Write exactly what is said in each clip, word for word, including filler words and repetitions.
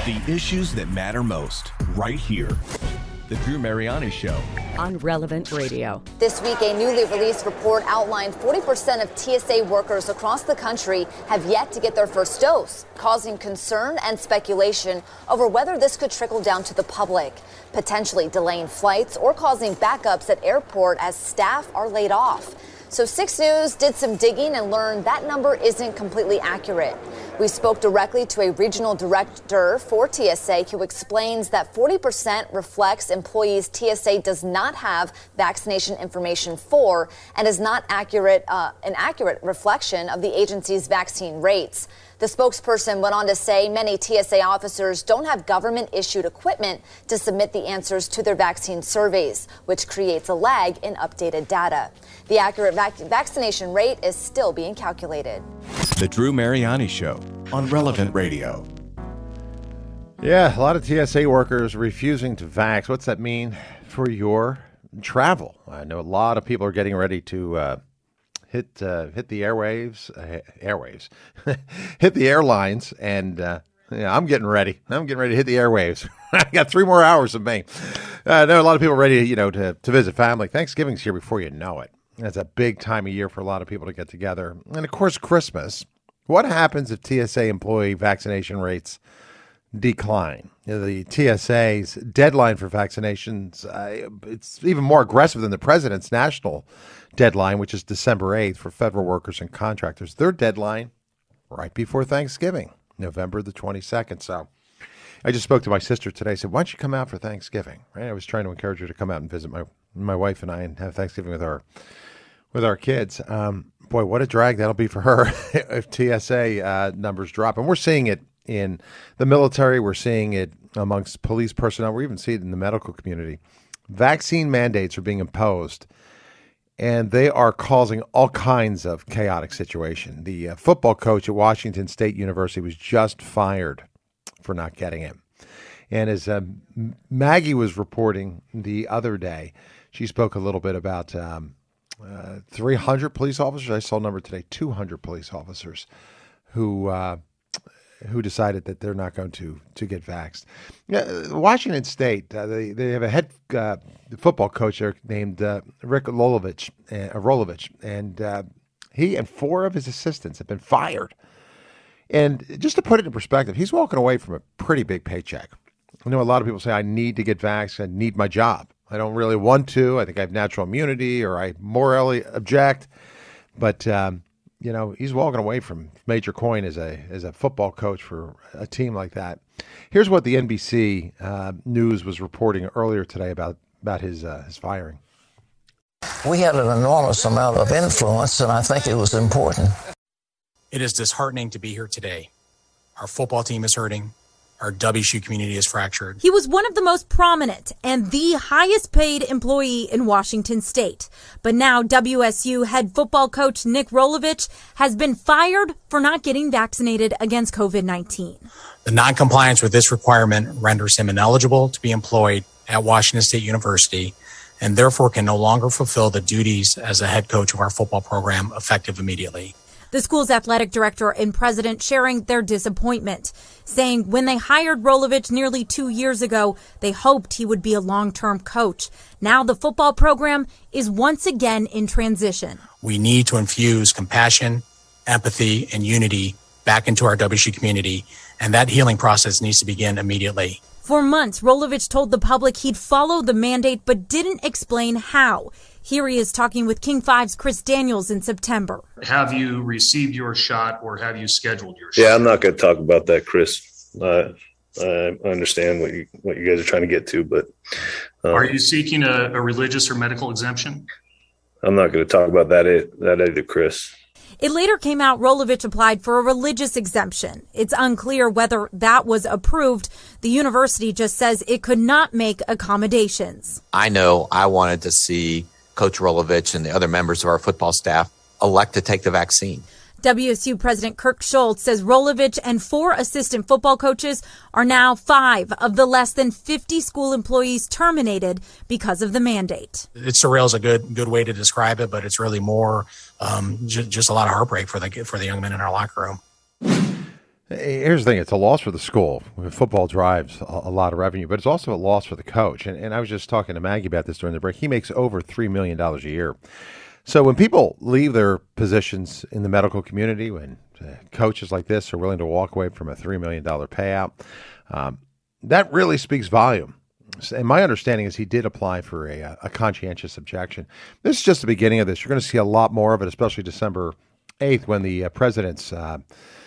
The issues that matter most, right here. The Drew Mariani Show on Relevant Radio. This week, a newly released report outlined forty percent of T S A workers across the country have yet to get their first dose, causing concern and speculation over whether this could trickle down to the public, potentially delaying flights or causing backups at airport as staff are laid off. So six News did some digging and learned that number isn't completely accurate. We spoke directly to a regional director for T S A who explains that forty percent reflects employees T S A does not have vaccination information for and is not accurate, uh, an accurate reflection of the agency's vaccine rates. The spokesperson went on to say many T S A officers don't have government-issued equipment to submit the answers to their vaccine surveys, which creates a lag in updated data. The accurate vac- vaccination rate is still being calculated. The Drew Mariani Show on Relevant Radio. Yeah, a lot of T S A workers refusing to vax. What's that mean for your travel? I know a lot of people are getting ready to uh, hit uh, hit the airwaves, uh, airwaves, hit the airlines, and uh, yeah, I'm getting ready. I'm getting ready to hit the airwaves. I got three more hours of May. Uh, I know a lot of people are ready, you know, to to visit family. Thanksgiving's here before you know it. It's a big time of year for a lot of people to get together. And, of course, Christmas. What happens if T S A employee vaccination rates decline? You know, the T S A's deadline for vaccinations, uh, it's even more aggressive than the president's national deadline, which is December eighth for federal workers and contractors. Their deadline right before Thanksgiving, November the twenty-second. So I just spoke to my sister today. I said, why don't you come out for Thanksgiving? Right? I was trying to encourage her to come out and visit my my wife and I and have Thanksgiving with our with our kids. Um, boy, what a drag that'll be for her if T S A uh, numbers drop. And we're seeing it in the military. We're seeing it amongst police personnel. We're even seeing it in the medical community. Vaccine mandates are being imposed, and they are causing all kinds of chaotic situation. The uh, football coach at Washington State University was just fired for not getting it. And as uh, Maggie was reporting the other day, she spoke a little bit about um, uh, three hundred police officers. I saw a number today, two hundred police officers who uh, who decided that they're not going to to get vaxxed. Yeah, Washington State, uh, they they have a head uh, football coach there named uh, Rick Rolovich, uh, Rolovich, and uh, he and four of his assistants have been fired. And just to put it in perspective, he's walking away from a pretty big paycheck. I know a lot of people say, I need to get vaxxed. I need my job. I don't really want to. I think I have natural immunity or I morally object. But, um, you know, he's walking away from major coin as a as a football coach for a team like that. Here's what the N B C uh, News was reporting earlier today about, about his uh, his firing. We had an enormous amount of influence, and I think it was important. It is disheartening to be here today. Our football team is hurting. Our W S U community is fractured. He was one of the most prominent and the highest paid employee in Washington State. But now W S U head football coach Nick Rolovich has been fired for not getting vaccinated against COVID nineteen. The noncompliance with this requirement renders him ineligible to be employed at Washington State University and therefore can no longer fulfill the duties as a head coach of our football program effective immediately. The school's athletic director and president sharing their disappointment, saying when they hired Rolovich nearly two years ago, they hoped he would be a long-term coach. Now the football program is once again in transition. We need to infuse compassion, empathy, and unity back into our W S U community, and that healing process needs to begin immediately. For months, Rolovich told the public he'd follow the mandate but didn't explain how. Here he is talking with King five's Chris Daniels in September. Have you received your shot or have you scheduled your shot? Yeah, I'm not going to talk about that, Chris. Uh, I understand what you what you guys are trying to get to, but um, are you seeking a, a religious or medical exemption? I'm not going to talk about that that either, Chris. It later came out Rolovich applied for a religious exemption. It's unclear whether that was approved. The university just says it could not make accommodations. I know I wanted to see Coach Rolovich and the other members of our football staff elect to take the vaccine. W S U President Kirk Schultz says Rolovich and four assistant football coaches are now five of the less than fifty school employees terminated because of the mandate. It's surreal is a good good way to describe it, but it's really more um, j- just a lot of heartbreak for the for the young men in our locker room. Here's the thing. It's a loss for the school. Football drives a, a lot of revenue, but it's also a loss for the coach. And, and I was just talking to Maggie about this during the break. He makes over three million dollars a year. So when people leave their positions in the medical community, when uh, coaches like this are willing to walk away from a three million dollars payout, um, that really speaks volume. And my understanding is he did apply for a, a conscientious objection. This is just the beginning of this. You're going to see a lot more of it, especially December eighth when the uh, president's uh,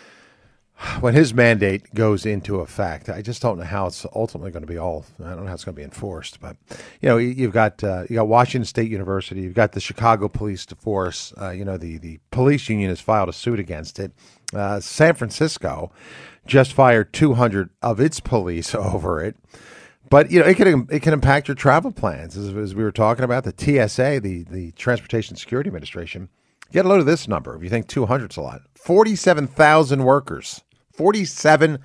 when his mandate goes into effect. I just don't know how it's ultimately going to be all. I don't know how it's going to be enforced. But you know, you've got uh, you got Washington State University. You've got the Chicago Police Force. Uh, you know, the the police union has filed a suit against it. Uh, San Francisco just fired two hundred of its police over it. But you know, it can it can impact your travel plans, as, as we were talking about. The T S A, the the Transportation Security Administration. Get a load of this number. If you think two hundred is a lot, forty-seven thousand workers. forty-seven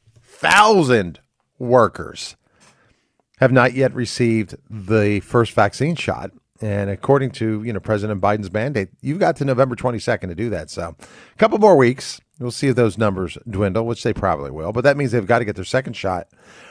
thousand workers have not yet received the first vaccine shot. And according to, you know, President Biden's mandate, you've got to November twenty-second to do that. So a couple more weeks. We'll see if those numbers dwindle, which they probably will. But that means they've got to get their second shot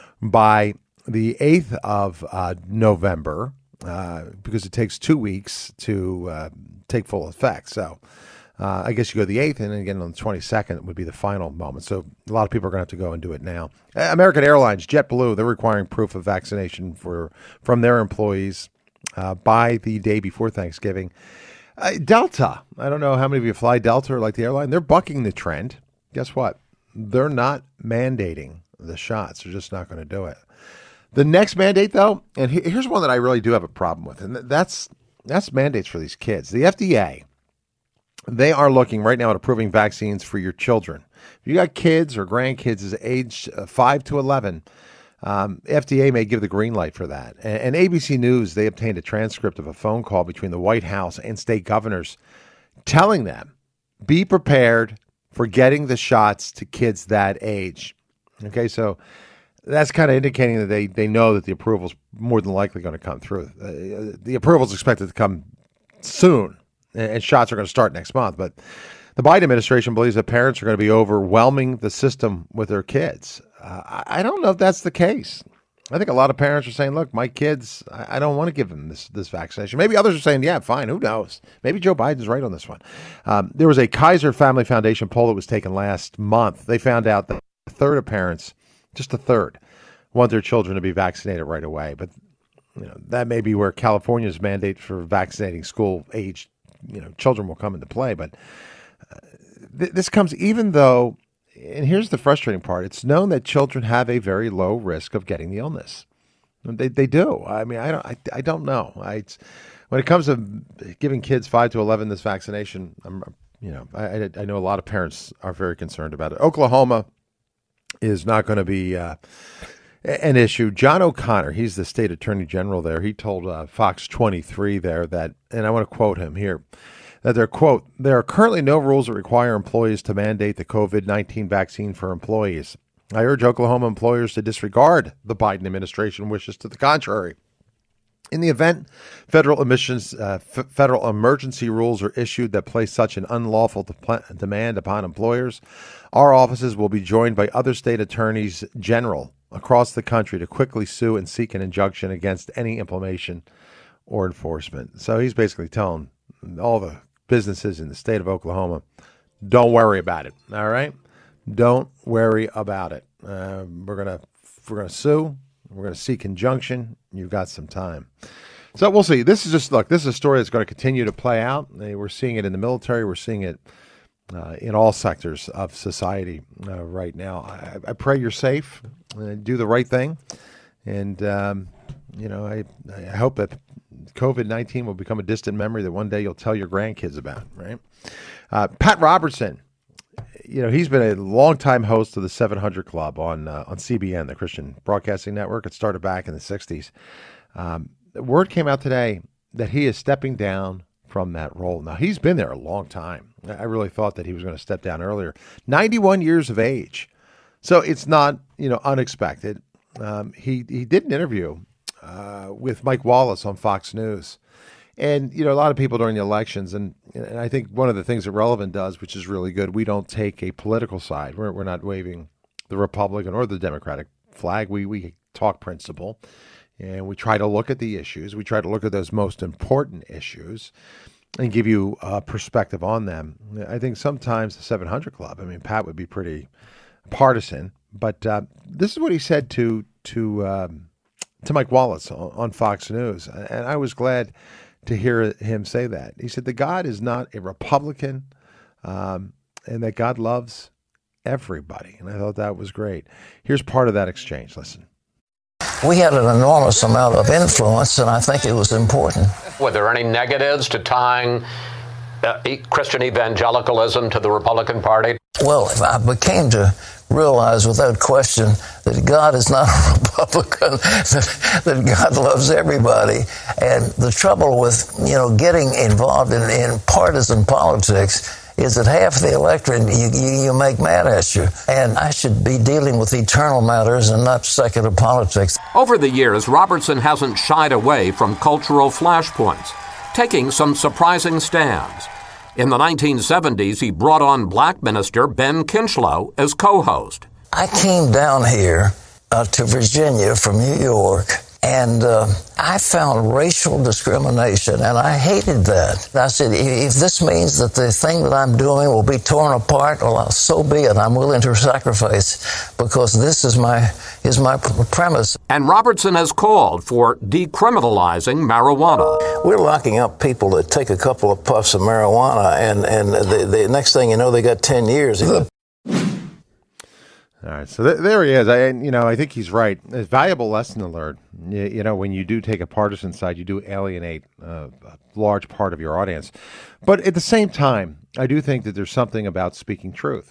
by the eighth of uh, November uh, because it takes two weeks to uh, take full effect. So Uh, I guess you go the eighth, and then again on the twenty-second would be the final moment. So a lot of people are going to have to go and do it now. Uh, American Airlines, JetBlue, they're requiring proof of vaccination for from their employees uh, by the day before Thanksgiving. Uh, Delta, I don't know how many of you fly Delta or like the airline. They're bucking the trend. Guess what? They're not mandating the shots. They're just not going to do it. The next mandate, though, and he, here's one that I really do have a problem with, and that's that's mandates for these kids. The F D A. They are looking right now at approving vaccines for your children. If you got kids or grandkids as age five to eleven, um, F D A may give the green light for that. And, and A B C News, they obtained a transcript of a phone call between the White House and state governors telling them, be prepared for getting the shots to kids that age. Okay, so that's kind of indicating that they, they know that the approval is more than likely going to come through. Uh, the approval is expected to come soon. And shots are going to start next month. But the Biden administration believes that parents are going to be overwhelming the system with their kids. Uh, I don't know if that's the case. I think a lot of parents are saying, look, my kids, I, I don't want to give them this, this vaccination. Maybe others are saying, yeah, fine, who knows? Maybe Joe Biden's right on this one. Um, there was a Kaiser Family Foundation poll that was taken last month. They found out that a third of parents, just a third, want their children to be vaccinated right away. But you know, that may be where California's mandate for vaccinating school-aged you know, children will come into play. But uh, th- this comes even though, and here's the frustrating part, it's known that children have a very low risk of getting the illness. They they do. I mean, I don't I, I don't know. I, it's, when it comes to giving kids five to eleven this vaccination, I'm, you know, I, I know a lot of parents are very concerned about it. Oklahoma is not going to be uh, an issue. John O'Connor, he's the state attorney general there. He told uh, Fox twenty-three there that, and I want to quote him here, that there, quote, there are currently no rules that require employees to mandate the COVID nineteen vaccine for employees. I urge Oklahoma employers to disregard the Biden administration wishes to the contrary. In the event federal emissions, uh, f- federal emergency rules are issued that place such an unlawful de- demand upon employers, our offices will be joined by other state attorneys general across the country to quickly sue and seek an injunction against any implementation or enforcement. So he's basically telling all the businesses in the state of Oklahoma, don't worry about it. All right, don't worry about it. Uh, we're gonna we're gonna sue. We're gonna seek injunction. You've got some time. So we'll see. This is just look. This is a story that's going to continue to play out. We're seeing it in the military. We're seeing it Uh, in all sectors of society uh, right now. I, I pray you're safe, uh, do the right thing, and um, you know I, I hope that COVID nineteen will become a distant memory that one day you'll tell your grandkids about. Right? Uh, Pat Robertson, you know he's been a longtime host of the seven hundred Club on uh, on C B N, the Christian Broadcasting Network. It started back in the sixties. Um, the word came out today that he is stepping down from that role. Now, he's been there a long time. I really thought that he was going to step down earlier. ninety-one years of age. So it's not, you know, unexpected. Um, he, he did an interview uh, with Mike Wallace on Fox News. And, you know, a lot of people during the elections, and, and I think one of the things that Relevant does, which is really good, we don't take a political side. We're, we're not waving the Republican or the Democratic flag. We, we talk principle, and we try to look at the issues. We try to look at those most important issues and give you a perspective on them. I think sometimes the seven hundred Club, I mean, Pat would be pretty partisan, but uh, this is what he said to to um, to Mike Wallace on, on Fox News, and I was glad to hear him say that. He said that God is not a Republican, um, and that God loves everybody, and I thought that was great. Here's part of that exchange. Listen. We had an enormous amount of influence, and I think it was important. Were there any negatives to tying uh, Christian evangelicalism to the Republican Party? Well, I became to realize without question that God is not a Republican, that, that God loves everybody. And the trouble with, you know, getting involved in, in partisan politics is that half the electorate, you, you, you make mad at you. And I should be dealing with eternal matters and not secular politics. Over the years, Robertson hasn't shied away from cultural flashpoints, taking some surprising stands. In the nineteen seventies, he brought on black minister Ben Kinchlow as co-host. I came down here uh, to Virginia from New York, and uh, I found racial discrimination, and I hated that. I said, if this means that the thing that I'm doing will be torn apart, well, so be it. I'm willing to sacrifice, because this is my is my premise. And Robertson has called for decriminalizing marijuana. We're locking up people that take a couple of puffs of marijuana, and, and the, the next thing you know, they got ten years. All right, so th- there he is. I, you know, I think he's right. A valuable lesson to learn. You, you know, when you do take a partisan side, you do alienate uh, a large part of your audience. But at the same time, I do think that there's something about speaking truth.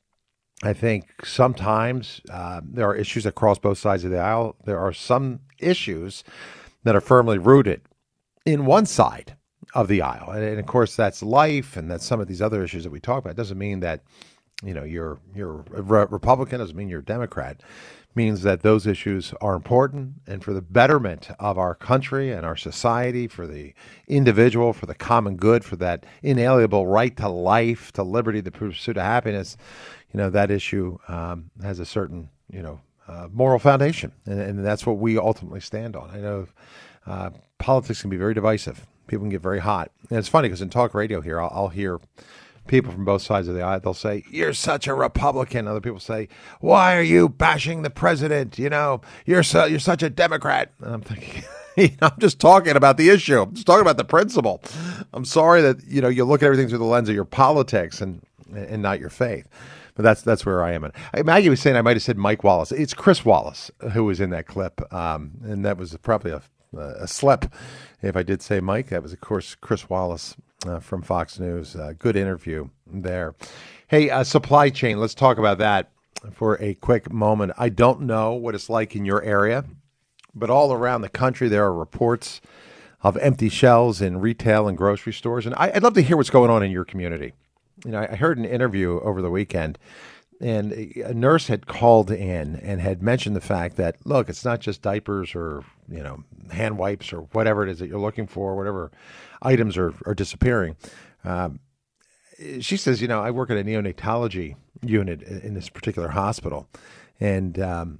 I think sometimes uh, there are issues that cross both sides of the aisle. There are some issues that are firmly rooted in one side of the aisle. And, and of course, that's life, and that's some of these other issues that we talk about. It doesn't mean that you know, you're you're a Republican, doesn't mean you're a Democrat. It means that those issues are important, and for the betterment of our country and our society, for the individual, for the common good, for that inalienable right to life, to liberty, the pursuit of happiness, you know, that issue um, has a certain, you know, uh, moral foundation, and, and that's what we ultimately stand on. I know uh, politics can be very divisive. People can get very hot. And it's funny because in talk radio here, I'll, I'll hear people from both sides of the aisle. They'll say, "You're such a Republican." Other people say, "Why are you bashing the president? You know, you're so you're such a Democrat." And I'm thinking, you know, I'm just talking about the issue. I'm just talking about the principle. I'm sorry that, you know, you look at everything through the lens of your politics and and not your faith. But that's that's where I am. And Maggie was saying I might have said Mike Wallace. It's Chris Wallace who was in that clip, um, and that was probably a, a slip. If I did say Mike, that was, of course, Chris Wallace. Uh, from Fox News. Uh, good interview there. Hey, uh, supply chain, let's talk about that for a quick moment. I don't know what it's like in your area, but all around the country there are reports of empty shelves in retail and grocery stores. And I, I'd love to hear what's going on in your community. You know, I heard an interview over the weekend, and a nurse had called in and had mentioned the fact that, look, it's not just diapers or, you know, hand wipes or whatever it is that you're looking for, whatever items are, are disappearing. Um, she says, you know, I work at a neonatology unit in this particular hospital, and um,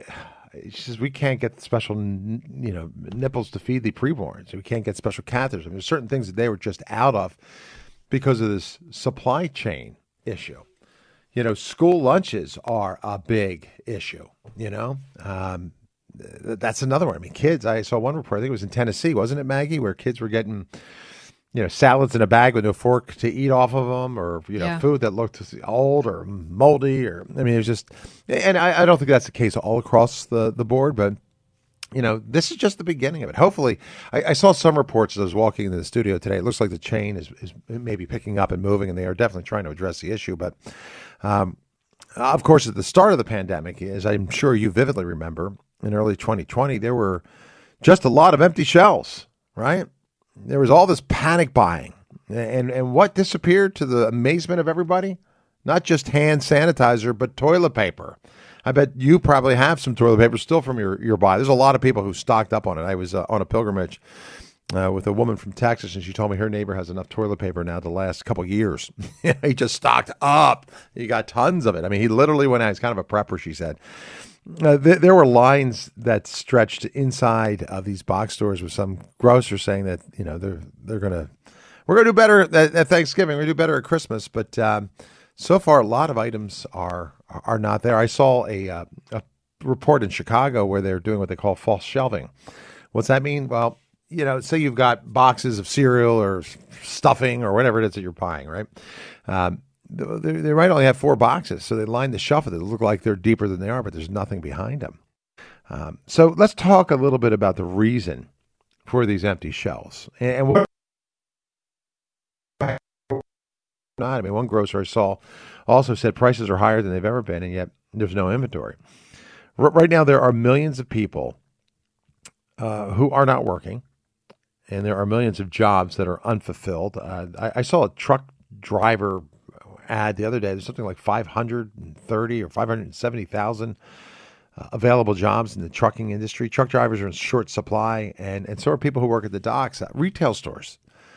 she says we can't get special, you know, nipples to feed the preborns. We can't get special catheters. I mean, there's certain things that they were just out of because of this supply chain issue. You know, school lunches are a big issue, you know. Um, that's another one. I mean, kids, I saw one report, I think it was in Tennessee, wasn't it, Maggie, where kids were getting, you know, salads in a bag with no fork to eat off of them, or, you know, yeah. food that looked old or moldy, or, I mean, it was just, and I, I don't think that's the case all across the, the board, but, you know, this is just the beginning of it. Hopefully, I, I saw some reports as I was walking into the studio today. It looks like the chain is, is maybe picking up and moving, and they are definitely trying to address the issue. But, um, of course, at the start of the pandemic, as I'm sure you vividly remember, in early twenty twenty, there were just a lot of empty shelves, right? There was all this panic buying. And, and what disappeared to the amazement of everybody? Not just hand sanitizer, but toilet paper. I bet you probably have some toilet paper still from your, your buy. There's a lot of people who stocked up on it. I was uh, on a pilgrimage uh, with a woman from Texas, and she told me her neighbor has enough toilet paper now to last a couple years. He just stocked up. He got tons of it. I mean, he literally went out. He's kind of a prepper, she said. Uh, th- there were lines that stretched inside of these box stores with some grocers saying that, you know, they're they're gonna we're gonna do better at, at Thanksgiving. We're gonna do better at Christmas, but um, so far a lot of items are are not there. I saw a, uh, a report in Chicago where they're doing what they call false shelving. What's that mean? Well, you know, say you've got boxes of cereal or stuffing or whatever it is that you're buying, right? Um, They, they might only have four boxes, so they line the shelf with it. They look like they're deeper than they are, but there's nothing behind them. Um, so let's talk a little bit about the reason for these empty shelves. And, and what not, I mean, one grocer I saw also said prices are higher than they've ever been, and yet there's no inventory. R- right now, there are millions of people uh, who are not working, and there are millions of jobs that are unfulfilled. Uh, I, I saw a truck driver ad the other day. There's something like five hundred thirty or five hundred seventy thousand uh, available jobs in the trucking industry. Truck drivers are in short supply, and, and so are people who work at the docks. Uh, retail stores,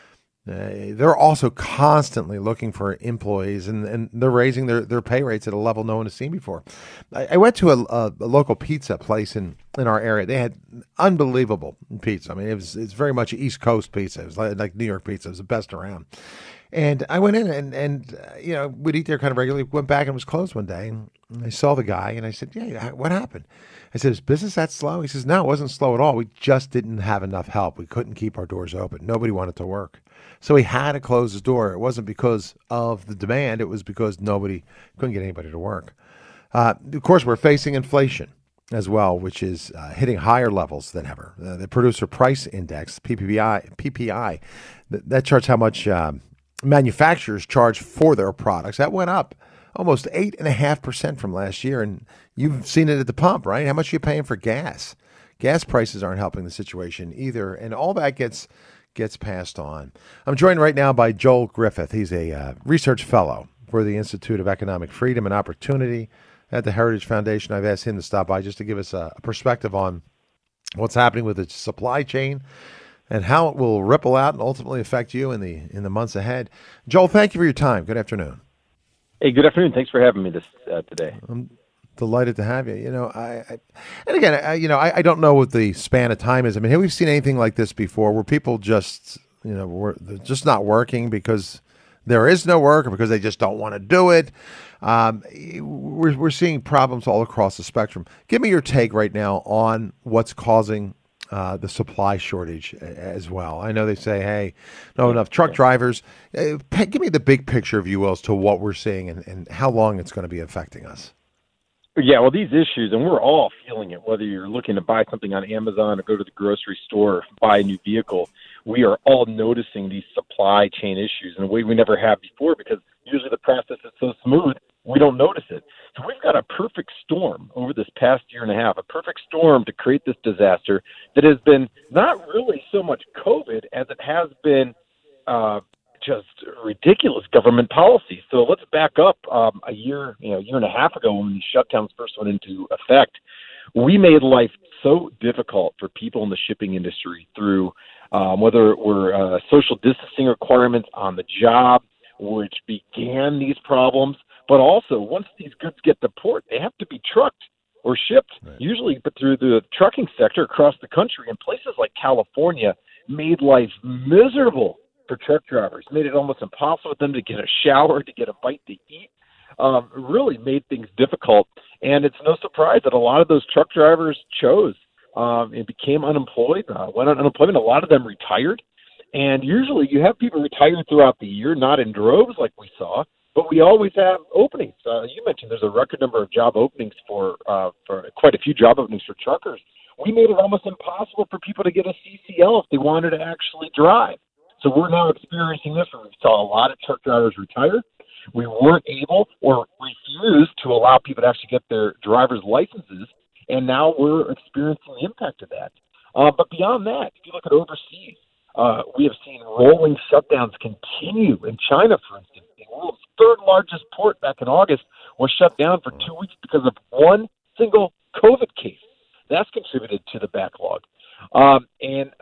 uh, they're also constantly looking for employees, and, and they're raising their, their pay rates at a level no one has seen before. I, I went to a, a, a local pizza place in, in our area. They had unbelievable pizza. I mean, it was it's very much East Coast pizza. It was like, like New York pizza. It was the best around. And I went in and, and uh, you know, would eat there kind of regularly. Went back and it was closed one day. And I saw the guy and I said, yeah, what happened? I said, is business that slow? He says, no, it wasn't slow at all. We just didn't have enough help. We couldn't keep our doors open. Nobody wanted to work. So he had to close his door. It wasn't because of the demand. It was because nobody couldn't get anybody to work. Uh, of course, we're facing inflation as well, which is uh, hitting higher levels than ever. Uh, the Producer Price Index, P P I, P P I, that, that charts how much um, manufacturers charge for their products. That went up almost eight and a half percent from last year. And you've seen it at the pump, right? How much are you paying for gas? Gas prices aren't helping the situation either. And all that gets gets passed on. I'm joined right now by Joel Griffith. He's a uh, research fellow for the Institute of Economic Freedom and Opportunity at the Heritage Foundation. I've asked him to stop by just to give us a, a perspective on what's happening with the supply chain and how it will ripple out and ultimately affect you in the in the months ahead. Joel, thank you for your time. Good afternoon. Hey, good afternoon. Thanks for having me this uh, today. I'm delighted to have you. You know, I, I and again, I, you know, I, I don't know what the span of time is. I mean, have we seen anything like this before, where people just, you know, were just not working because there is no work or because they just don't want to do it? Um, we're we're seeing problems all across the spectrum. Give me your take right now on what's causing Uh, the supply shortage as well. I know they say, hey, no enough truck drivers. Uh, give me the big picture, if you will, as to what we're seeing and, and how long it's going to be affecting us. Yeah, well, these issues, and we're all feeling it, whether you're looking to buy something on Amazon or go to the grocery store or buy a new vehicle, we are all noticing these supply chain issues in a way we never have before, because usually the process is so smooth, we don't notice it. So we've got a perfect storm over this past year and a half, a perfect storm to create this disaster that has been not really so much COVID as it has been uh, just ridiculous government policy. So let's back up um, a year, you know, a year and a half ago when these shutdowns first went into effect. We made life so difficult for people in the shipping industry through um, whether it were uh, social distancing requirements on the job, which began these problems. But also, once these goods get to port, they have to be trucked or shipped, right. usually but through the trucking sector across the country. And places like California made life miserable for truck drivers, made it almost impossible for them to get a shower, to get a bite to eat, um, really made things difficult. And it's no surprise that a lot of those truck drivers chose um, and became unemployed, uh, went on unemployment. A lot of them retired. And usually you have people retired throughout the year, not in droves like we saw, but we always have openings. Uh, you mentioned there's a record number of job openings for uh, for quite a few job openings for truckers. We made it almost impossible for people to get a C C L if they wanted to actually drive. So we're now experiencing this where we saw a lot of truck drivers retire. We weren't able or refused to allow people to actually get their driver's licenses, and now we're experiencing the impact of that. Uh, but beyond that, if you look at overseas, uh, we have seen rolling shutdowns continue in China, for instance. The world's third largest port back in August was shut down for two weeks because of one single COVID case. That's contributed to the backlog. Um, and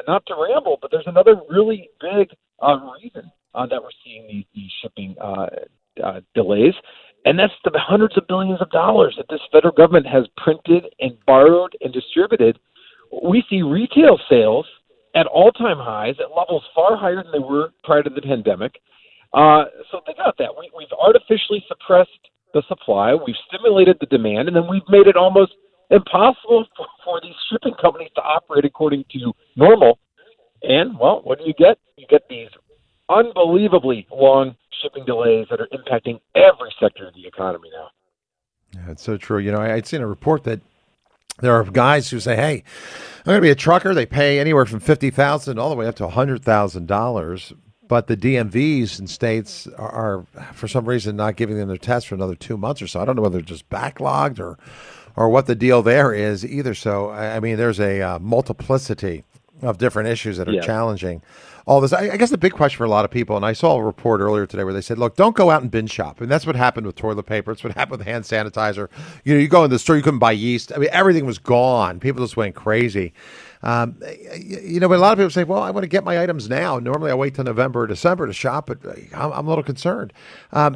not to ramble, but there's another really big uh, reason uh, that we're seeing these, these shipping uh, uh, delays, and that's the hundreds of billions of dollars that this federal government has printed and borrowed and distributed. We see retail sales at all-time highs, at levels far higher than they were prior to the pandemic. Uh, so think about that. We, we've artificially suppressed the supply, we've stimulated the demand, and then we've made it almost impossible for, for these shipping companies to operate according to normal. And, well, what do you get? You get these unbelievably long shipping delays that are impacting every sector of the economy now. Yeah, it's so true. You know, I, I'd seen a report that there are guys who say, hey, I'm going to be a trucker. They pay anywhere from fifty thousand dollars all the way up to one hundred thousand dollars. But the D M Vs in states are, are, for some reason, not giving them their tests for another two months or so. I don't know whether they're just backlogged or or what the deal there is either. So, I mean, there's a uh, multiplicity of different issues that are yeah. challenging all this. I, I guess the big question for a lot of people, and I saw a report earlier today where they said, look, don't go out and binge shop. And that's what happened with toilet paper. It's what happened with hand sanitizer. You know, you go in the store, you couldn't buy yeast. I mean, everything was gone. People just went crazy. Um, you know, but a lot of people say, well, I want to get my items now. Normally I wait till November or December to shop, but I'm, I'm a little concerned. Um,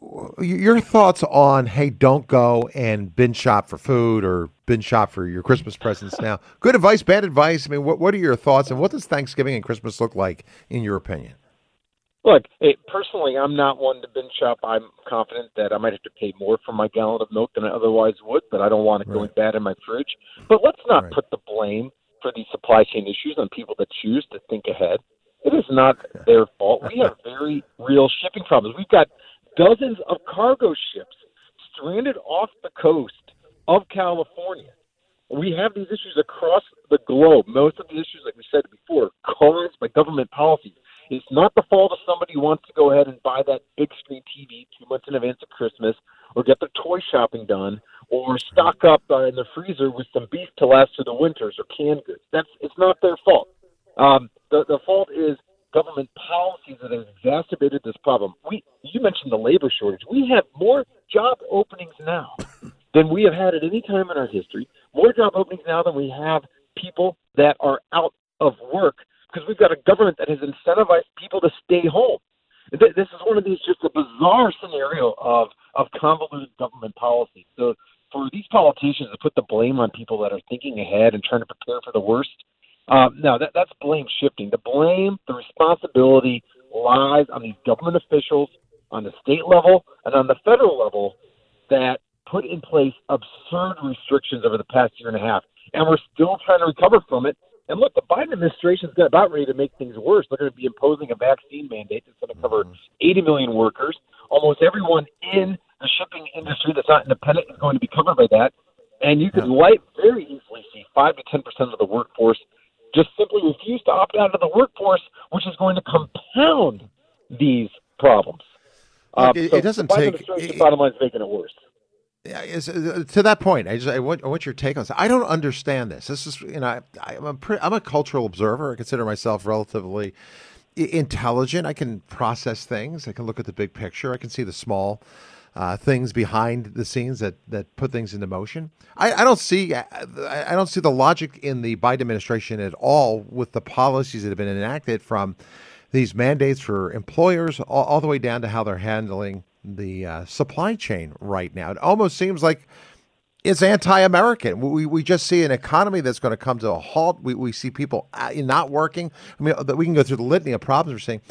your thoughts on, hey, don't go and binge shop for food or binge shop for your Christmas presents now. Good advice, bad advice? I mean, what, what are your thoughts, and what does Thanksgiving and Christmas look like in your opinion? Look, hey, personally, I'm not one to binge shop. I'm confident that I might have to pay more for my gallon of milk than I otherwise would, but I don't want it right. going bad in my fridge. But let's not right. put the blame for these supply chain issues on people that choose to think ahead. It is not their fault. We have very real shipping problems. We've got dozens of cargo ships stranded off the coast of California. We have these issues across the globe. Most of the issues, like we said before, caused by government policies. It's not the fault of somebody who wants to go ahead and buy that big screen T V two months in advance of Christmas, or get their toy shopping done, or stock up uh, in the freezer with some beef to last through the winters, or canned goods. That's it's not their fault. Um, the the fault is government policies that have exacerbated this problem. We you mentioned the labor shortage. We have more job openings now than we have had at any time in our history. More job openings now than we have people that are out of work, because we've got a government that has incentivized people to stay home. This is one of these just a bizarre scenario of, of convoluted government policy. So for these politicians to put the blame on people that are thinking ahead and trying to prepare for the worst, um, no, that, that's blame shifting. The blame, the responsibility lies on these government officials on the state level and on the federal level that put in place absurd restrictions over the past year and a half. And we're still trying to recover from it. And look, the Biden administration's got about ready to make things worse. They're going to be imposing a vaccine mandate that's going to cover eighty million workers. Almost everyone in the shipping industry that's not independent is going to be covered by that. And you could light very easily see five to ten percent of the workforce just simply refuse to opt out of the workforce, which is going to compound these problems. Look, um, it, so it doesn't the Biden take. administration, bottom line, is making it worse. Yeah, is, uh, to that point, I just I want, I want your take on this. I don't understand this. This is, you know, I, I'm a pre, I'm a cultural observer. I consider myself relatively intelligent. I can process things. I can look at the big picture. I can see the small uh, things behind the scenes that, that put things into motion. I, I don't see I, I don't see the logic in the Biden administration at all with the policies that have been enacted, from these mandates for employers all, all the way down to how they're handling the uh, supply chain right now. It almost seems like it's anti-American. We we just see an economy that's going to come to a halt. We we see people not working. I mean, we can go through the litany of problems we're seeing.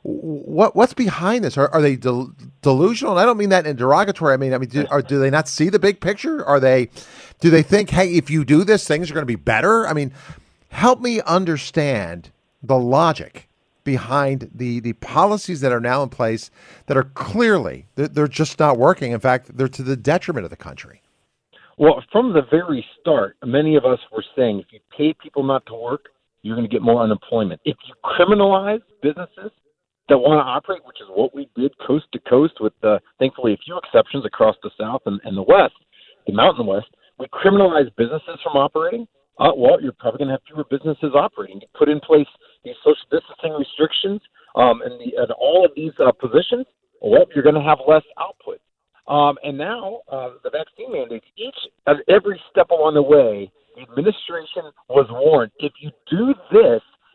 What what's behind this? Are, are they del- delusional? And I don't mean that in derogatory. I mean, I mean, do, are, do they not see the big picture? Are they? Do they think, hey, if you do this, things are going to be better? I mean, help me understand the logic behind the, the policies that are now in place that are clearly, they're, they're just not working. In fact, they're to the detriment of the country. Well, from the very start, many of us were saying if you pay people not to work, you're going to get more unemployment. If you criminalize businesses that want to operate, which is what we did coast to coast with, uh, thankfully, a few exceptions across the South and, and the West, the Mountain West, we criminalize businesses from operating. Uh, well, you're probably going to have fewer businesses operating. You put in place these social distancing restrictions um, and, the, and all of these uh, positions, well, you're going to have less output. Um, and now uh, the vaccine mandates, each at every step along the way, the administration was warned, if you do this,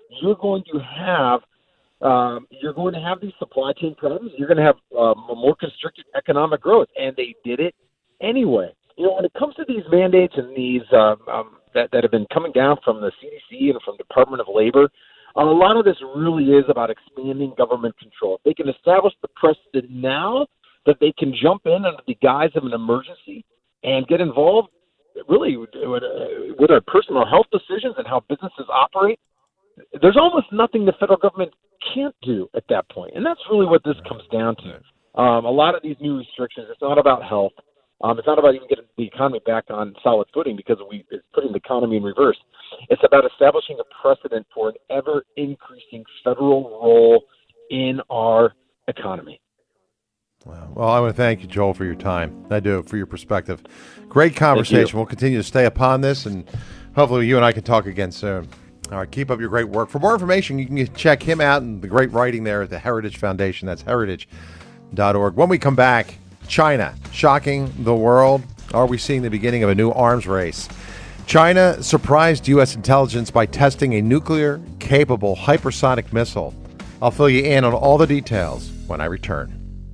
you're going to have um, you're going to have these supply chain problems. You're going to have um, a more constricted economic growth, and they did it anyway. You know, when it comes to these mandates and these um, um, that that have been coming down from the C D C and from the Department of Labor, a lot of this really is about expanding government control. If they can establish the precedent now that they can jump in under the guise of an emergency and get involved really with, with our personal health decisions and how businesses operate, there's almost nothing the federal government can't do at that point. And that's really what this comes down to. Um, a lot of these new restrictions, it's not about health. Um, it's not about even getting the economy back on solid footing because we, it's putting the economy in reverse. It's about establishing a precedent for an ever-increasing federal role in our economy. Wow. Well, I want to thank you, Joel, for your time. I do, for your perspective. Great conversation. We'll continue to stay upon this, and hopefully you and I can talk again soon. All right, keep up your great work. For more information, you can check him out and the great writing there at the Heritage Foundation. That's heritage dot org. When we come back, China, shocking the world. Are we seeing the beginning of a new arms race? China surprised U S intelligence by testing a nuclear-capable hypersonic missile. I'll fill you in on all the details when I return.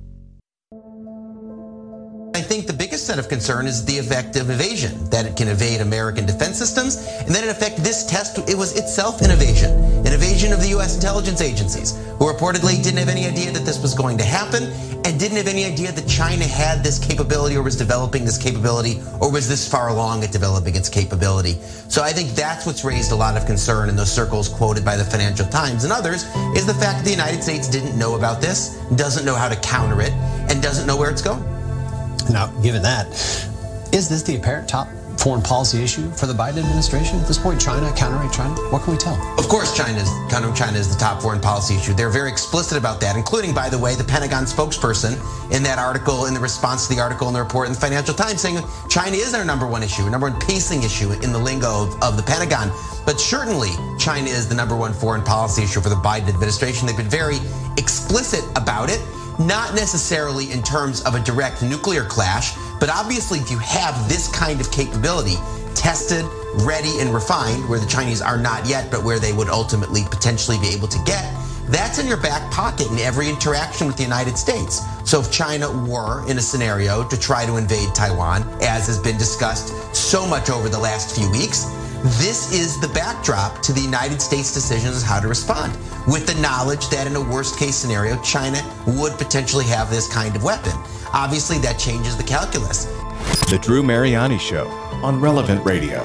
I think the biggest set of concern is the effect of evasion, that it can evade American defense systems, and that in effect this test, it was itself an evasion, an evasion of the U S intelligence agencies, who reportedly didn't have any idea that this was going to happen, and didn't have any idea that China had this capability or was developing this capability or was this far along at developing its capability. So I think that's what's raised a lot of concern in those circles quoted by the Financial Times and others, is the fact that the United States didn't know about this, doesn't know how to counter it, and doesn't know where it's going. Now, given that, is this the apparent top foreign policy issue for the Biden administration at this point? China, countering China? What can we tell? Of course, China's countering China is the top foreign policy issue. They're very explicit about that, including, by the way, the Pentagon spokesperson in that article, in the response to the article in the report in the Financial Times, saying China is our number one issue, number one pacing issue in the lingo of, of the Pentagon. But certainly, China is the number one foreign policy issue for the Biden administration. They've been very explicit about it. Not necessarily in terms of a direct nuclear clash, but obviously if you have this kind of capability tested, ready, and refined, where the Chinese are not yet, but where they would ultimately potentially be able to get, that's in your back pocket in every interaction with the United States. So if China were in a scenario to try to invade Taiwan, as has been discussed so much over the last few weeks, this is the backdrop to the United States' decisions on how to respond, with the knowledge that in a worst-case scenario, China would potentially have this kind of weapon. Obviously, that changes the calculus. The Drew Mariani Show on Relevant Radio.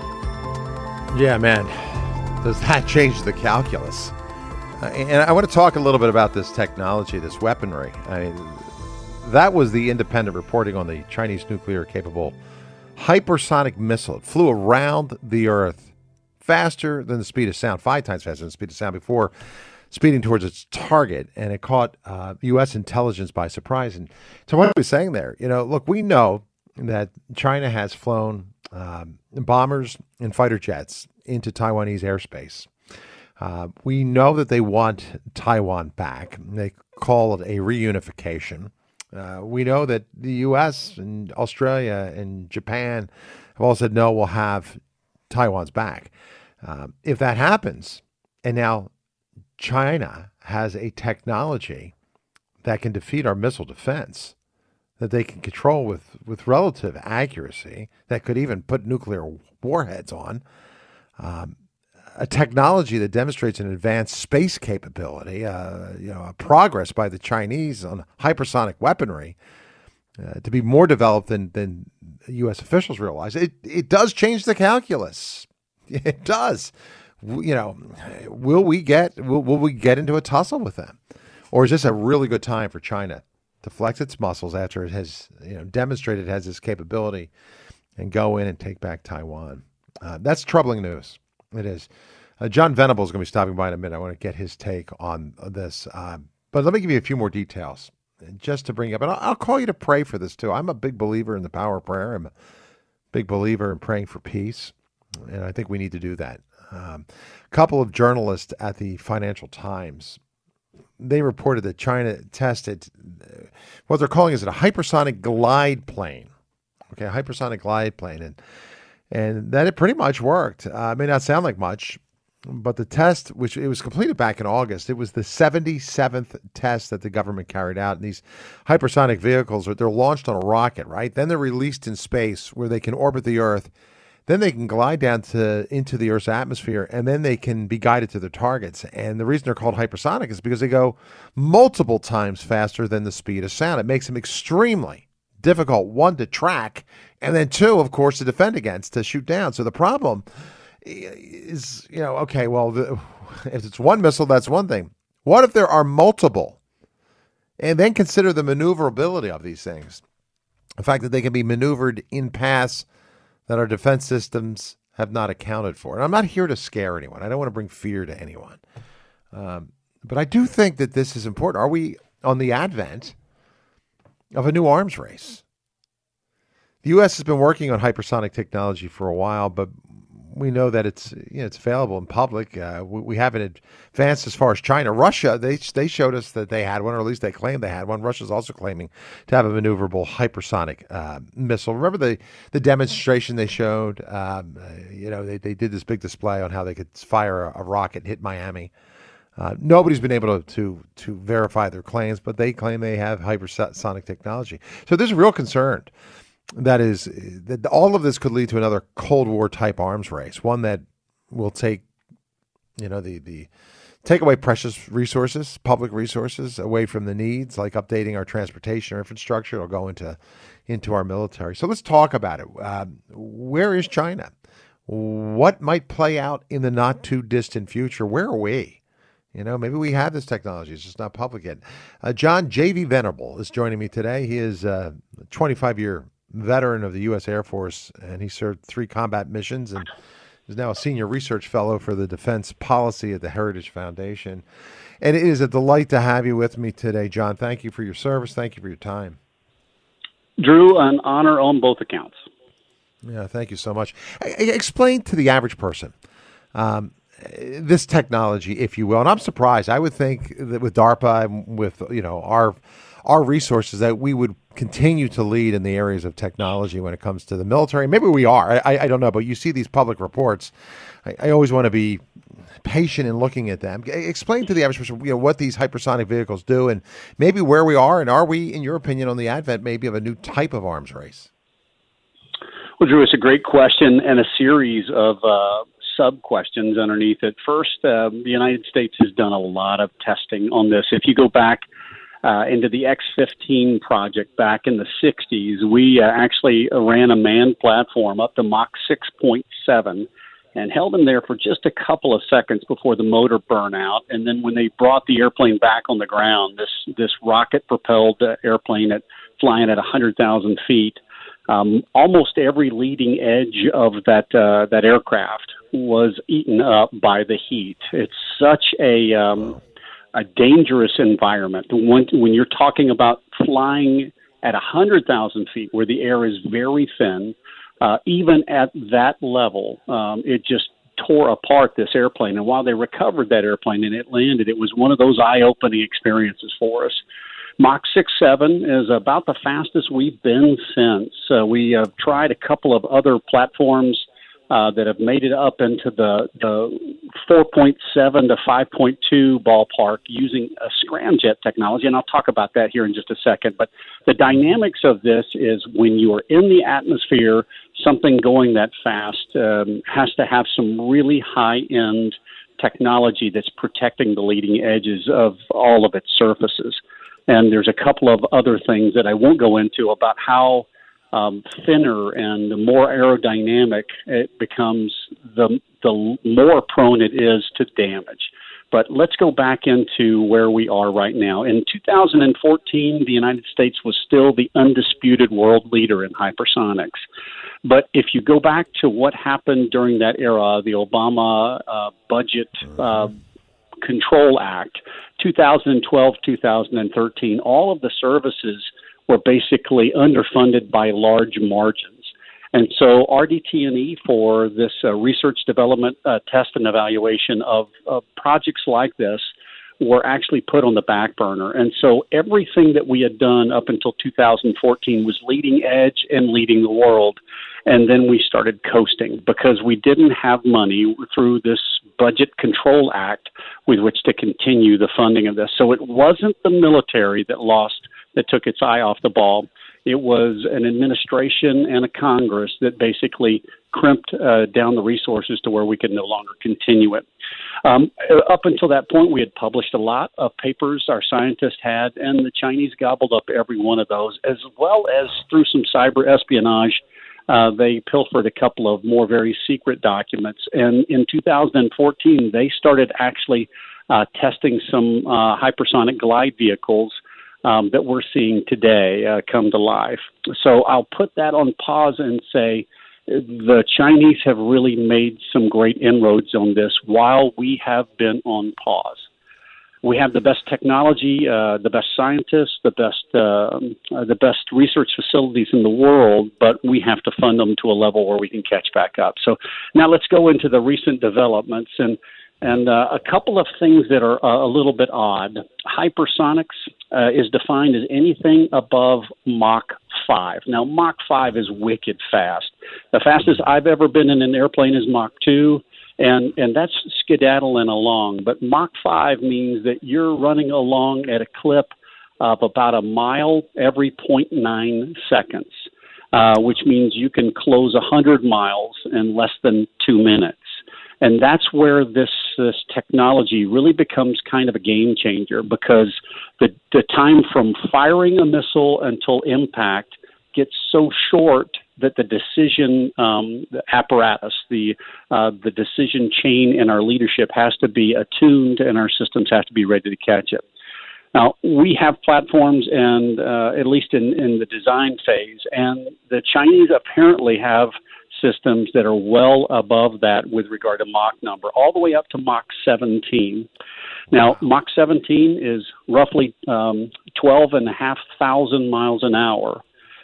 Yeah, man. Does that change the calculus? Uh, and I want to talk a little bit about this technology, this weaponry. I mean, that was the independent reporting on the Chinese nuclear-capable hypersonic missile. It flew around the Earth faster than the speed of sound, five times faster than the speed of sound before speeding towards its target, and it caught uh, U S intelligence by surprise. And so what I was saying there, you know, look, we know that China has flown um, bombers and fighter jets into Taiwanese airspace. Uh, we know that they want Taiwan back. They call it a reunification. Uh, we know that the U S and Australia and Japan have all said, no, we'll have Taiwan's back. Um, if that happens, and now China has a technology that can defeat our missile defense, that they can control with, with relative accuracy, that could even put nuclear warheads on, um, a technology that demonstrates an advanced space capability, uh, you know, a progress by the Chinese on hypersonic weaponry uh, to be more developed than, than U S officials realize. It it does change the calculus. It does. You know, will we get will, will we get into a tussle with them, or is this a really good time for China to flex its muscles after it has, you know, demonstrated it has this capability and go in and take back Taiwan? Uh, that's troubling news. It is. Uh, John Venable is going to be stopping by in a minute. I want to get his take on this. Uh, but let me give you a few more details just to bring up. And I'll, I'll call you to pray for this, too. I'm a big believer in the power of prayer. I'm a big believer in praying for peace. And I think we need to do that. Um, a couple of journalists at the Financial Times, they reported that China tested what they're calling is it a hypersonic glide plane. Okay, a hypersonic glide plane. And And that it pretty much worked. Uh, it may not sound like much, But the test, which it was completed back in August, it was the seventy-seventh test that the government carried out. And these hypersonic vehicles, they're launched on a rocket, right? Then they're released in space where they can orbit the Earth. Then they can glide down to into the Earth's atmosphere, and then they can be guided to their targets. And the reason they're called hypersonic is because they go multiple times faster than the speed of sound. It makes them extremely difficult, one, to track, and then two, of course, to defend against, to shoot down. So the problem is, you know, okay, well, the, if it's one missile, that's one thing. What if there are multiple? And then consider the maneuverability of these things. The fact that they can be maneuvered in paths that our defense systems have not accounted for. And I'm not here to scare anyone. I don't want to bring fear to anyone. Um, but I do think that this is important. Are we on the advent of a new arms race? The U S has been working on hypersonic technology for a while, but we know that it's you know it's available in public. Uh, we, we haven't advanced as far as China. Russia, they they showed us that they had one, or at least they claimed they had one. Russia's also claiming to have a maneuverable hypersonic uh, missile. Remember the the demonstration they showed? Um, uh, you know, they, they did this big display on how they could fire a, a rocket and hit Miami. Uh, nobody's been able to, to to verify their claims, but they claim they have hypersonic technology. So there's a real concern. That is, that all of this could lead to another Cold War type arms race, one that will take, you know, the, the take away precious resources, public resources, away from the needs, like updating our transportation or infrastructure. It'll go into into our military. So let's talk about it. Uh, where is China? What might play out in the not too distant future? Where are we? You know, maybe we have this technology. It's just not public yet. Uh, John J V Venable is joining me today. He is a twenty-five year veteran of the U S Air Force, and he served three combat missions and is now a senior research fellow for the defense policy at the Heritage Foundation. And it is a delight to have you with me today, John. Thank you for your service. Thank you for your time. Drew, an honor on both accounts. Yeah, thank you so much. Explain to the average person um, this technology, if you will. And I'm surprised. I would think that with DARPA, with you know our our resources, that we would continue to lead in the areas of technology when it comes to the military. Maybe we are. I, I don't know. But you see these public reports. I, I always want to be patient in looking at them. Explain to the average person, you know, what these hypersonic vehicles do, and maybe where we are, and are we, in your opinion, on the advent maybe of a new type of arms race? Well, Drew, it's a great question and a series of uh, sub-questions underneath it. First, uh, the United States has done a lot of testing on this. If you go back uh, into the X fifteen project back in the sixties, we uh, actually ran a manned platform up to Mach six point seven and held them there for just a couple of seconds before the motor burned out. And then when they brought the airplane back on the ground, this this rocket-propelled uh, airplane at flying at one hundred thousand feet, um, almost every leading edge of that uh, that aircraft was eaten up by the heat. It's such a um, a dangerous environment. When, when you're talking about flying at one hundred thousand feet where the air is very thin, Uh, even at that level, um, it just tore apart this airplane. And while they recovered that airplane and it landed, it was one of those eye-opening experiences for us. Mach six seven is about the fastest we've been since. Uh, we have tried a couple of other platforms uh, that have made it up into the, the four point seven to five point two ballpark using a scramjet technology, and I'll talk about that here in just a second. But the dynamics of this is when you are in the atmosphere, something going that fast um, has to have some really high-end technology that's protecting the leading edges of all of its surfaces. And there's a couple of other things that I won't go into about how um, thinner and the more aerodynamic it becomes, the the more prone it is to damage. But let's go back into where we are right now. In two thousand fourteen, the United States was still the undisputed world leader in hypersonics. But if you go back to what happened during that era, the Obama uh, Budget uh, Control Act, two thousand twelve, two thousand thirteen, all of the services were basically underfunded by large margins. And so R D T and E for this uh, research development uh, test and evaluation of, of projects like this were actually put on the back burner. And so everything that we had done up until two thousand fourteen was leading edge and leading the world. And then we started coasting because we didn't have money through this Budget Control Act with which to continue the funding of this. So it wasn't the military that lost, that took its eye off the ball. It was an administration and a Congress that basically crimped uh, down the resources to where we could no longer continue it. Um, up until that point, we had published a lot of papers our scientists had, and the Chinese gobbled up every one of those, as well as through some cyber espionage. Uh, they pilfered a couple of more very secret documents. And in two thousand fourteen, they started actually uh, testing some uh, hypersonic glide vehicles um, that we're seeing today uh, come to life. So I'll put that on pause and say the Chinese have really made some great inroads on this while we have been on pause. We have the best technology, uh, the best scientists, the best uh, uh, the best research facilities in the world, but we have to fund them to a level where we can catch back up. So now let's go into the recent developments and and uh, a couple of things that are uh, a little bit odd. Hypersonics uh, is defined as anything above Mach five. Now, Mach five is wicked fast. The fastest I've ever been in an airplane is Mach two. And and that's skedaddling along. But Mach five means that you're running along at a clip of about a mile every zero point nine seconds, uh, which means you can close one hundred miles in less than two minutes. And that's where this, this technology really becomes kind of a game changer, because the, the time from firing a missile until impact gets so short that the decision um, the apparatus, the uh, the decision chain in our leadership has to be attuned, and our systems have to be ready to catch it. Now, we have platforms, and uh, at least in, in the design phase, and the Chinese apparently have systems that are well above that with regard to Mach number, all the way up to Mach seventeen. Now, Mach seventeen is roughly um, twelve and a half thousand miles an hour.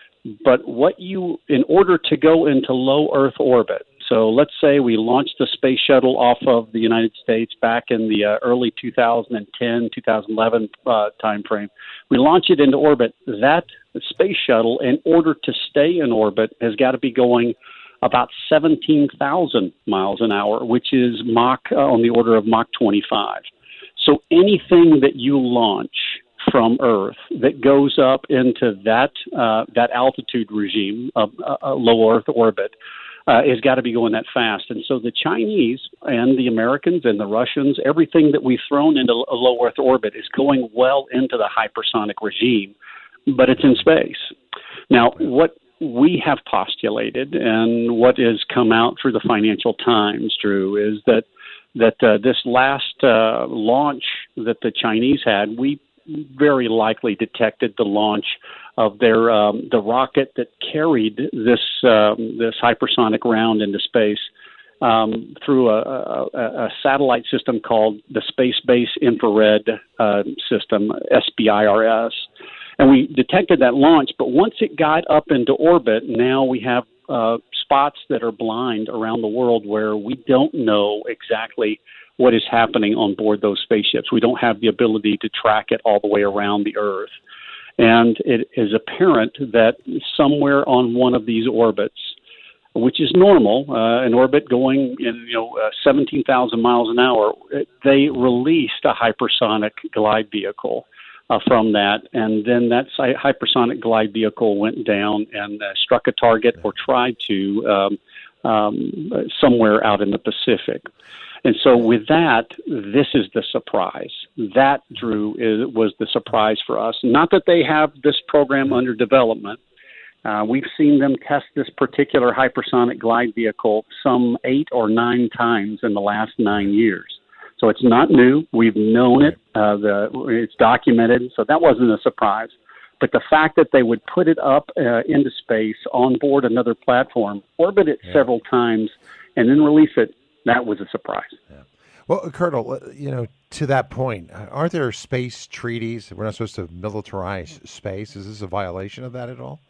But what you, in order to go into low Earth orbit, so let's say we launched the space shuttle off of the United States back in the uh, early two thousand ten, two thousand eleven uh, timeframe. We launch it into orbit. That space shuttle, in order to stay in orbit, has got to be going about seventeen thousand miles an hour, which is Mach uh, on the order of Mach twenty-five. So anything that you launch from Earth that goes up into that uh, that altitude regime of uh, low Earth orbit uh, has got to be going that fast. And so the Chinese and the Americans and the Russians, everything that we've thrown into a low Earth orbit is going well into the hypersonic regime, but it's in space. Now, what we have postulated and what has come out through the Financial Times, Drew, is that that uh, this last uh, launch that the Chinese had, we very likely detected the launch of their um, the rocket that carried this um, this hypersonic round into space um, through a, a, a satellite system called the Space-Based Infrared uh, System, S B I R S. And we detected that launch, but once it got up into orbit, now we have uh, spots that are blind around the world where we don't know exactly what is happening on board those spaceships. We don't have the ability to track it all the way around the Earth. And it is apparent that somewhere on one of these orbits, which is normal, uh, an orbit going in you know uh, seventeen thousand miles an hour, they released a hypersonic glide vehicle uh, from that, and then that hypersonic glide vehicle went down and uh, struck a target or tried to um, um, somewhere out in the Pacific. And so with that, this is the surprise. That, Drew, is, was the surprise for us. Not that they have this program under development. Uh, we've seen them test this particular hypersonic glide vehicle some eight or nine times in the last nine years. So it's not new. We've known it. Uh, the, it's documented. So that wasn't a surprise. But the fact that they would put it up uh, into space on board another platform, orbit it yeah. several times, and then release it, that was a surprise. Yeah. Well, Colonel, you know, to that point, aren't there space treaties? We're not supposed to militarize space. Is this a violation of that at all?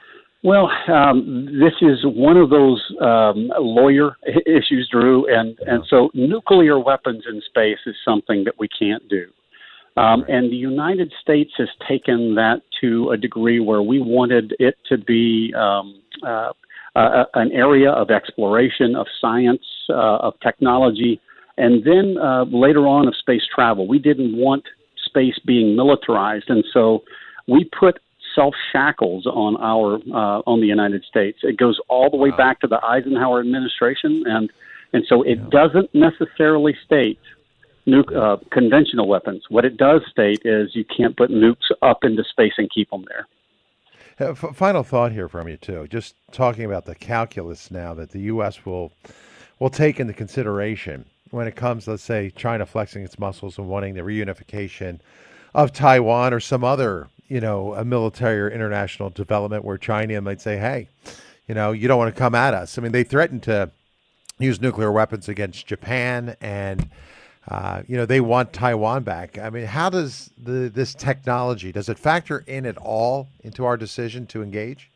Well, um, this is one of those um, lawyer issues, Drew, and, and so nuclear weapons in space is something that we can't do. Um, and the United States has taken that to a degree where we wanted it to be um, uh, uh, an area of exploration, of science, uh, of technology, and then uh, later on of space travel. We didn't want space being militarized, and so we put self-shackles on our uh, on the United States. It goes all the way wow. back to the Eisenhower administration, and and so it yeah. doesn't necessarily state nuke uh, conventional weapons. What it does state is you can't put nukes up into space and keep them there. Uh, f- final thought here from you too. Just talking about the calculus now that the U S will will take into consideration when it comes, let's say, China flexing its muscles and wanting the reunification of Taiwan or some other, you know, a military or international development where China might say, hey, you know, you don't want to come at us. I mean, they threatened to use nuclear weapons against Japan, and, uh, you know, they want Taiwan back. I mean, how does the this technology, does it factor in at all into our decision to engage?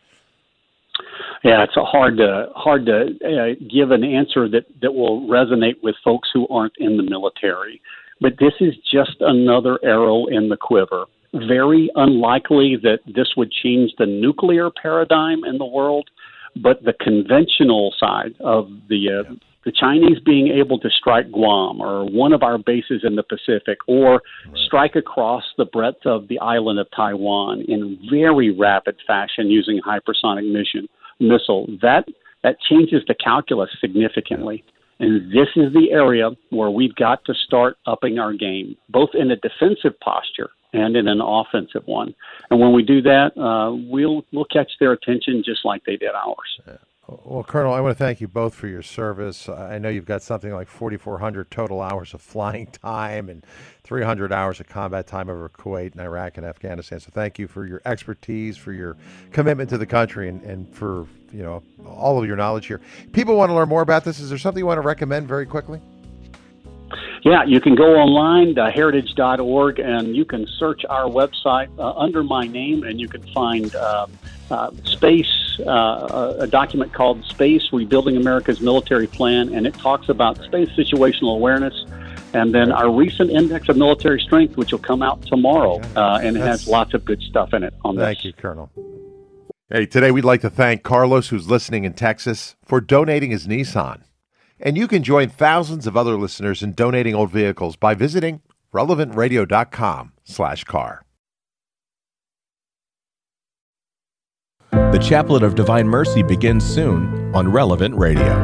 Yeah, it's a hard to hard to uh, give an answer that, that will resonate with folks who aren't in the military. But this is just another arrow in the quiver. Very unlikely that this would change the nuclear paradigm in the world, but the conventional side of the uh, yeah. the Chinese being able to strike Guam or one of our bases in the Pacific, or right. strike across the breadth of the island of Taiwan in very rapid fashion using hypersonic mission. missile, that that changes the calculus significantly. And this is the area where we've got to start upping our game, both in a defensive posture and in an offensive one. And when we do that, uh, we'll we'll catch their attention just like they did ours. Yeah. Well, Colonel, I want to thank you both for your service. I know you've got something like forty-four hundred total hours of flying time and three hundred hours of combat time over Kuwait and Iraq and Afghanistan. So thank you for your expertise, for your commitment to the country, and, and for, you know, all of your knowledge here. People want to learn more about this. Is there something you want to recommend very quickly? Yeah, you can go online, uh, heritage dot org, and you can search our website uh, under my name, and you can find uh, uh, space, uh, a document called Space, Rebuilding America's Military Plan, and it talks about space situational awareness, and then our recent Index of Military Strength, which will come out tomorrow, uh, and it has lots of good stuff in it on this. Thank you, Colonel. Hey, today we'd like to thank Carlos, who's listening in Texas, for donating his Nissan. And you can join thousands of other listeners in donating old vehicles by visiting relevant radio dot com slash car. The Chaplet of Divine Mercy begins soon on Relevant Radio.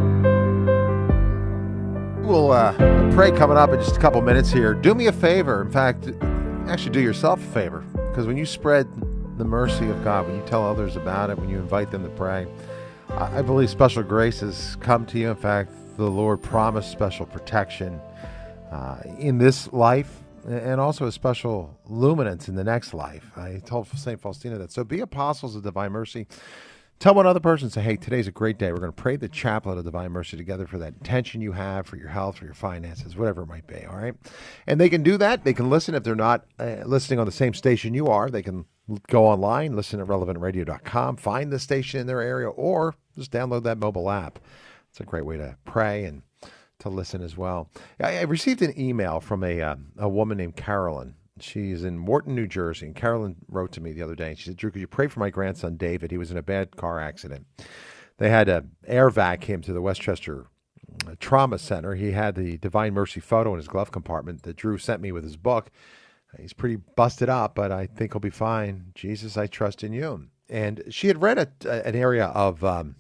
We'll uh, pray coming up in just a couple minutes here. Do me a favor. In fact, actually do yourself a favor, because when you spread the mercy of God, when you tell others about it, when you invite them to pray, I believe special graces come to you. In fact, the Lord promised special protection uh, in this life, and also a special luminance in the next life. I told Saint Faustina that. So be apostles of divine mercy. Tell one other person, say, hey, today's a great day. We're going to pray the chaplet of divine mercy together for that intention you have, for your health, for your finances, whatever it might be, all right? And they can do that. They can listen if they're not uh, listening on the same station you are. They can go online, listen at relevant radio dot com, find the station in their area, or just download that mobile app. It's a great way to pray and to listen as well. I, I received an email from a uh, a woman named Carolyn. She's in Morton, New Jersey. And Carolyn wrote to me the other day, and she said, Drew, could you pray for my grandson, David? He was in a bad car accident. They had to air vac him to the Westchester Trauma Center. He had the Divine Mercy photo in his glove compartment that Drew sent me with his book. He's pretty busted up, but I think he'll be fine. Jesus, I trust in you. And she had read a, an area of, um,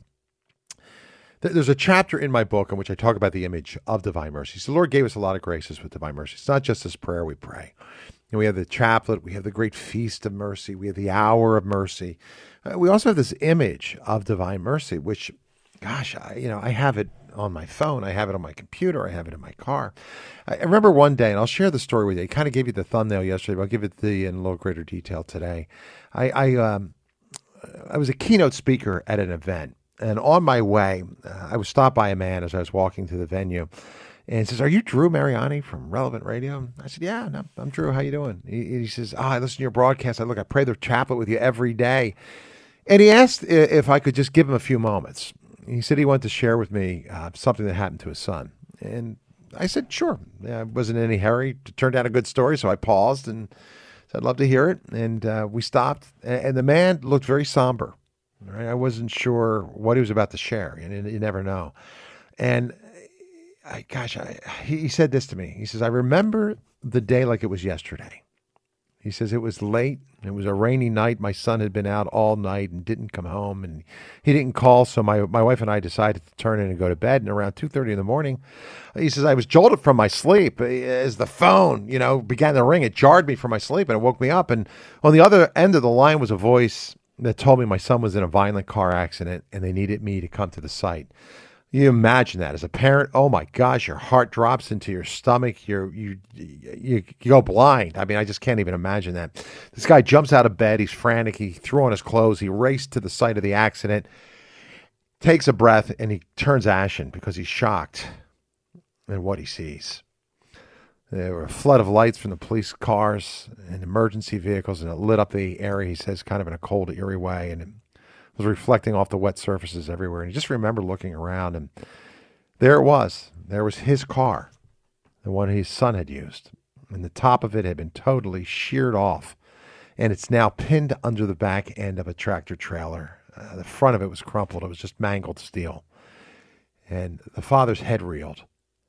th- there's a chapter in my book in which I talk about the image of divine mercy. So the Lord gave us a lot of graces with divine mercy. It's not just this prayer we pray. And we have the chaplet, we have the great feast of mercy, we have the hour of mercy. Uh, we also have this image of divine mercy, which, gosh, I, you know, I have it on my phone, I have it on my computer, I have it in my car. I remember one day, and I'll share the story with you. I kind of gave you the thumbnail yesterday, but I'll give it to you in a little greater detail today. I I, um, I was a keynote speaker at an event, and on my way, uh, I was stopped by a man as I was walking to the venue, and he says, "Are you Drew Mariani from Relevant Radio?" I said, "Yeah, no, I'm Drew. How you doing?" He, he says, "Oh, I listen to your broadcast. I look, I pray the chaplet with you every day." And he asked if I could just give him a few moments. He said he wanted to share with me uh, something that happened to his son. And I said, sure. Yeah, I wasn't in any hurry. It turned out a good story, so I paused and said, I'd love to hear it. And uh, we stopped, and, and the man looked very somber. Right? I wasn't sure what he was about to share, and you never know. And I, gosh, I, he said this to me. He says, I remember the day like it was yesterday. He says, it was late. It was a rainy night. My son had been out all night and didn't come home, and he didn't call. So my, my wife and I decided to turn in and go to bed. And around two thirty in the morning, he says, I was jolted from my sleep as the phone, you know, began to ring. It jarred me from my sleep and it woke me up. And on the other end of the line was a voice that told me my son was in a violent car accident and they needed me to come to the site. You imagine that as a parent, oh my gosh, your heart drops into your stomach. You're, you, you, you go blind. I mean, I just can't even imagine that. This guy jumps out of bed. He's frantic. He threw on his clothes. He raced to the site of the accident, takes a breath, and he turns ashen because he's shocked at what he sees. There were a flood of lights from the police cars and emergency vehicles, and it lit up the area, he says, kind of in a cold, eerie way. And it was reflecting off the wet surfaces everywhere. And he just remembered looking around, and there it was. There was his car, the one his son had used. And the top of it had been totally sheared off, and it's now pinned under the back end of a tractor trailer. Uh, the front of it was crumpled. It was just mangled steel. And the father's head reeled.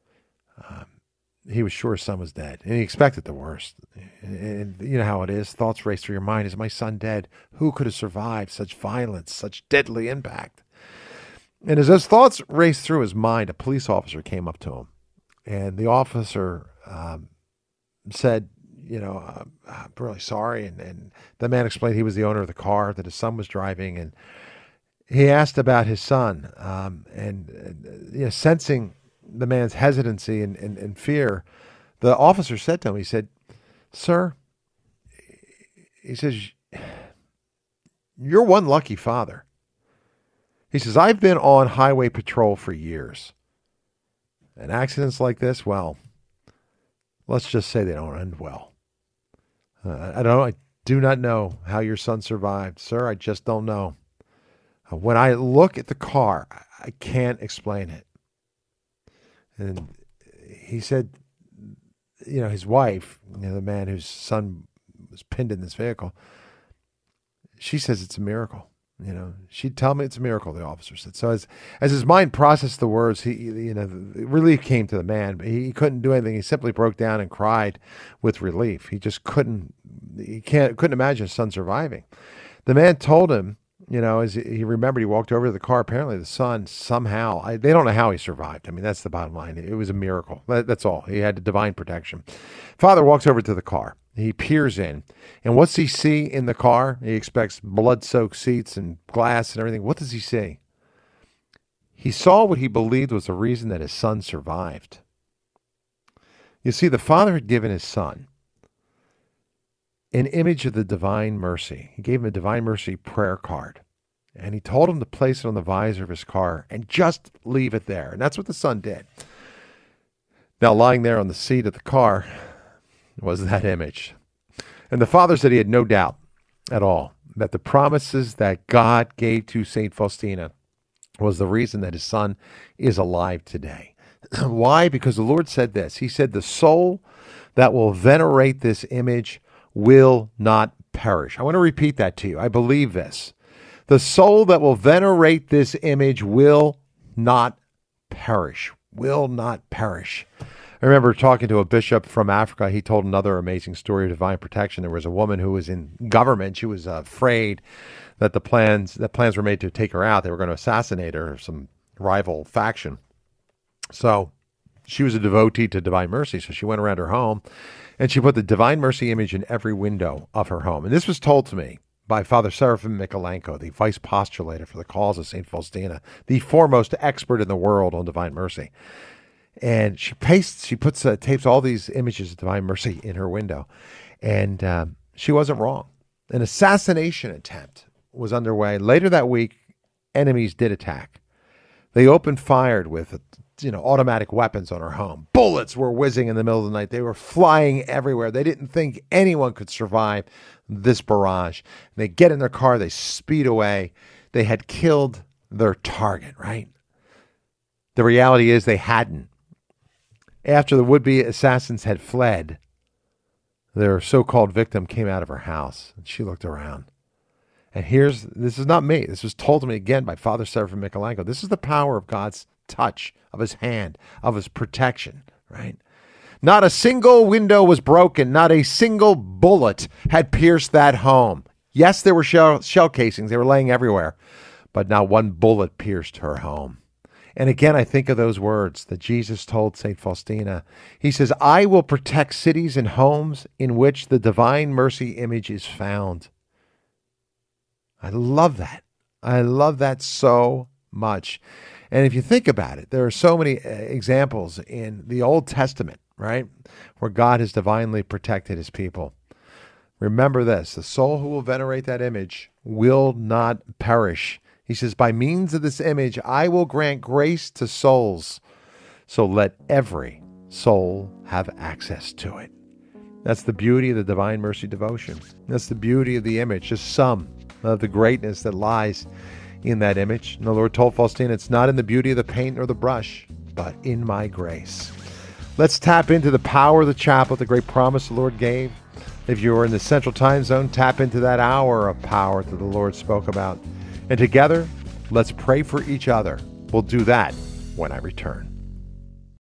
Um, he was sure his son was dead, and he expected the worst. And, and you know how it is. Thoughts race through your mind. Is my son dead? Who could have survived such violence, such deadly impact? And as those thoughts raced through his mind, a police officer came up to him. And the officer um, said, you know, uh, I'm really sorry. And, and the man explained he was the owner of the car that his son was driving. And he asked about his son. Um, and, and you know, sensing the man's hesitancy and, and, and fear, the officer said to him, he said, sir, he says, you're one lucky father. He says, I've been on highway patrol for years. And accidents like this, well, let's just say they don't end well. Uh, I don't know. I do not know how your son survived. Sir, I just don't know. Uh, when I look at the car, I can't explain it. And he said, you know, his wife, you know, the man whose son was pinned in this vehicle, she says it's a miracle. You know, she'd tell me it's a miracle, the officer said. So as as his mind processed the words, he, you know, relief came to the man. But he couldn't do anything. He simply broke down and cried with relief. He just couldn't, he can't, couldn't imagine his son surviving. The man told him, you know, as he remembered, he walked over to the car. Apparently the son somehow, I, they don't know how he survived. I mean, that's the bottom line. It was a miracle. That, that's all. He had divine protection. Father walks over to the car. He peers in. And what's he see in the car? He expects blood-soaked seats and glass and everything. What does he see? He saw what he believed was the reason that his son survived. You see, the father had given his son an image of the divine mercy. He gave him a divine mercy prayer card. And he told him to place it on the visor of his car and just leave it there. And that's what the son did. Now, lying there on the seat of the car was that image. And the father said he had no doubt at all that the promises that God gave to Saint Faustina was the reason that his son is alive today. Why? Because the Lord said this. He said, the soul that will venerate this image will not perish. I want to repeat that to you. I believe this. The soul that will venerate this image will not perish. Will not perish. I remember talking to a bishop from Africa. He told another amazing story of divine protection. There was a woman who was in government. She was afraid that the plans that plans were made to take her out. They were going to assassinate her, some rival faction. So she was a devotee to Divine Mercy. So she went around her home and she put the Divine Mercy image in every window of her home. And this was told to me by Father Seraphim Mikolenko, the vice postulator for the cause of Saint Faustina, the foremost expert in the world on Divine Mercy. And she pastes, she puts, uh, tapes all these images of Divine Mercy in her window. And um, she wasn't wrong. An assassination attempt was underway. Later that week, enemies did attack. They opened fire with, you know, automatic weapons on her home. Bullets were whizzing in the middle of the night. They were flying everywhere. They didn't think anyone could survive this barrage. They get in their car. They speed away. They had killed their target, right? The reality is they hadn't. After the would-be assassins had fled, their so-called victim came out of her house, and she looked around. And here's, this is not me. This was told to me again by Father Seraphim Michalenko. This is the power of God's touch, of his hand, of his protection, right? Not a single window was broken. Not a single bullet had pierced that home. Yes, there were shell, shell casings. They were laying everywhere. But not one bullet pierced her home. And again, I think of those words that Jesus told Saint Faustina. He says, I will protect cities and homes in which the divine mercy image is found. I love that. I love that so much. And if you think about it, there are so many examples in the Old Testament, right, where God has divinely protected his people. Remember this, the soul who will venerate that image will not perish. He says, by means of this image, I will grant grace to souls. So let every soul have access to it. That's the beauty of the Divine Mercy devotion. That's the beauty of the image, just some of the greatness that lies in that image. And the Lord told Faustina, it's not in the beauty of the paint or the brush, but in my grace. Let's tap into the power of the chaplet, the great promise the Lord gave. If you're in the Central Time Zone, tap into that hour of power that the Lord spoke about. And together, let's pray for each other. We'll do that when I return.